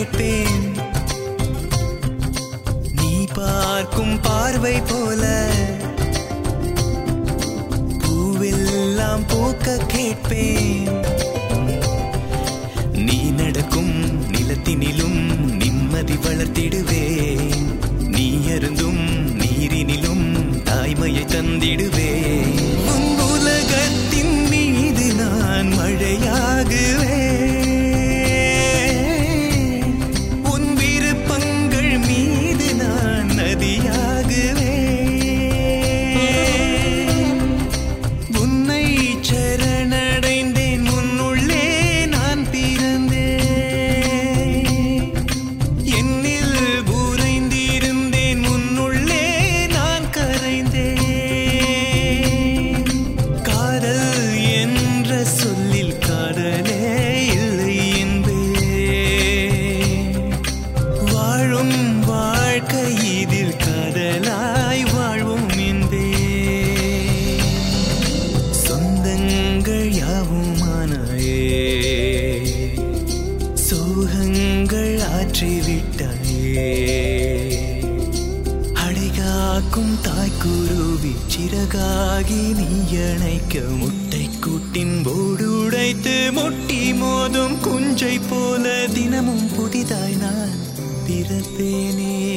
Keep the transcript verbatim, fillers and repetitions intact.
கேட்பேன். நீ பார்க்கும் பார்வை போல பூவெல்லாம் பூக்க கேட்பேன். நீ நடக்கும் நிலத்தினிலும் நிம்மதி வளர்த்திடுவேன். நீ அருந்தும் நீரினிலும் தாய்மையை தந்திடுவேன். உன் உலகத்தின் மீது நான் மழையாகுவேன். உன் விருப்பங்கள் மீது நான் நதியாகுவேன். உன்னை சரணடைந்தேன், உன்னுள்ளே நான் பிறந்தேன். என்னில் உறைந்திருந்தேன், உன்னுள்ளே நான் கரைந்தேன். காதல் என்ற சொல்லில் காதலே இல்லை என்பேன். வாழும் வாழ்க்கை இதில் காதலாய் வாழ்வோம் என்பேன். சொந்தங்கள் யாவுமானாயே, சோகங்கள் ஆற்றிவிட்டாயே. அடைகாக்கும் தாய்க்குருவி சிறகாகி நீ அணைக்க, முட்டை கூட்டின் போடு உடைத்து முட்டி மோதும் குஞ்சை போல தினமும் புதிதாய் நான் பிறப்பேனே.